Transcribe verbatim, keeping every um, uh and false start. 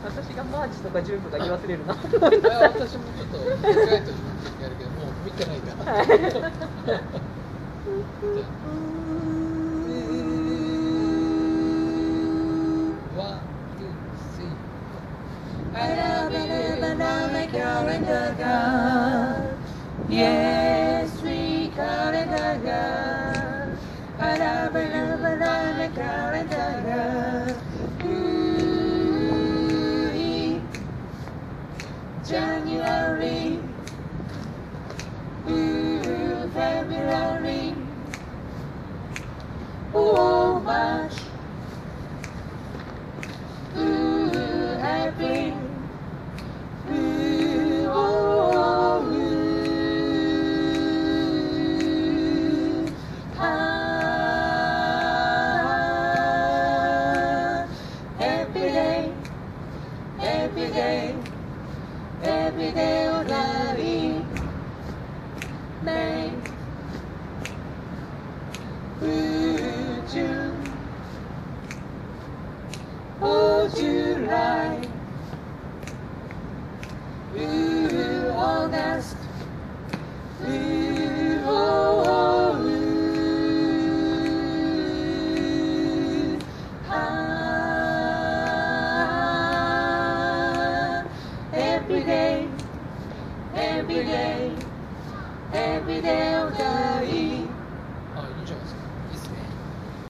私がマーチとかジュンとか言わせれるな。 私もちょっと考えとやるけどもう見てないから。 I love it, but now my calendar girl. Yes, sweet calendar girl. I love it, but now my calendar girl. Ooh, January. Ooh, February. Oh, March. Ooh, April. Ooh, oh, ooh. Ah, every day, every day, every day of the week. May, ooh, June, oh, July. Ooh, August. Ooh, oh, oh, ooh. Ah, every day, every day, every day.